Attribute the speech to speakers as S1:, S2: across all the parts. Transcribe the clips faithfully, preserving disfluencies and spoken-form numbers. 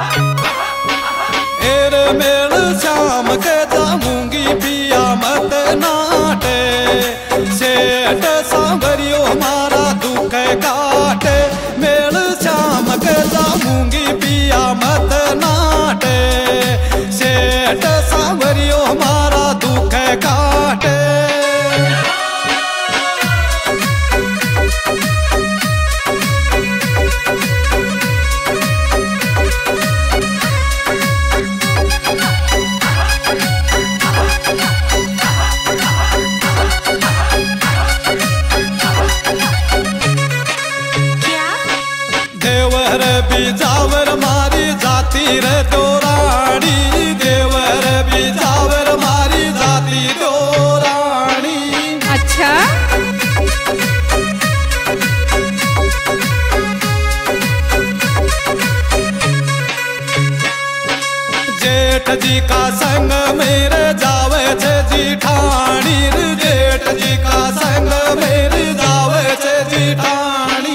S1: एर मेल श्याम के जाऊंगी पिया मत नाटे, सेठ सांवरियो हमारा दुख काटे। मेल श्याम के जाऊंगी पिया मत नाटे, सेठ सांवरियो हमारा दुख काटे। देवर बिजावर मारी जाती रे दोरानी, देवर बिजावर मारी जाती दोरानी।
S2: अच्छा
S1: जेठ जी का संग मेरे जावे छे जीठानी, जेठ जी का संग मेरे जावे छे जीठानी।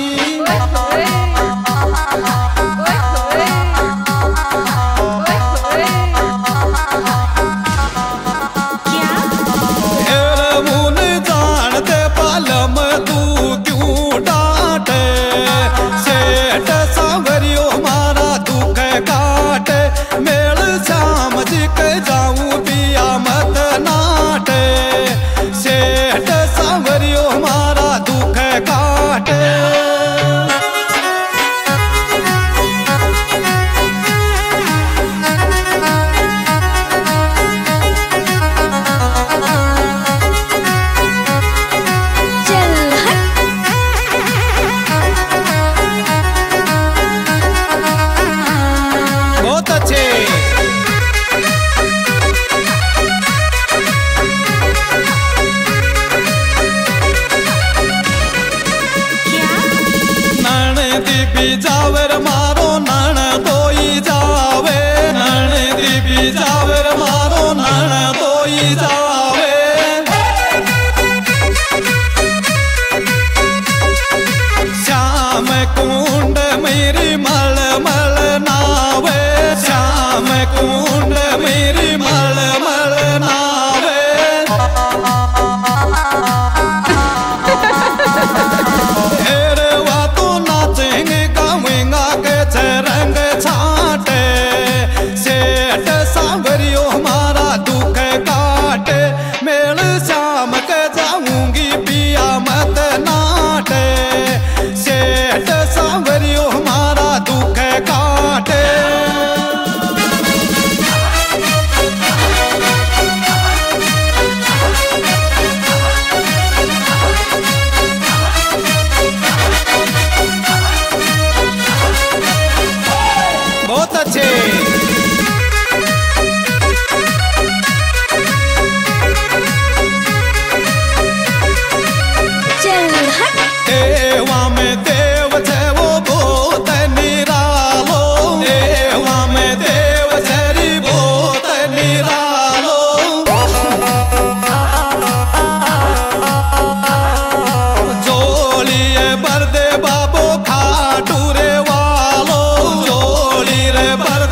S1: बिजावर मारो नण दोई जावे, नण दी बिजावर मारो नण दोई जावे। श्याम कुंड मेरी मल मल नावे, श्याम कुंड मेरी मल मल नावे। रंग छाटे, सेठ सांवरियो हमारा दुख काटे। मेल श्याम के जाऊंगी पिया मत नाटे, सेठ सांवरियो हमारा दुख काटे। बहुत अच्छे
S2: चल हट।
S1: देवा में देव छे वो बहुत निरालो, देवा में देव छे बहुत निरालो। जोलिए बरदे बाबो खाटू रे वालो, जोली रे बर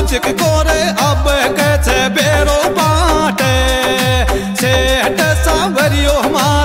S1: चिक गोरे अब कैसे बेरो बाटे सेठ सांवरियो हमार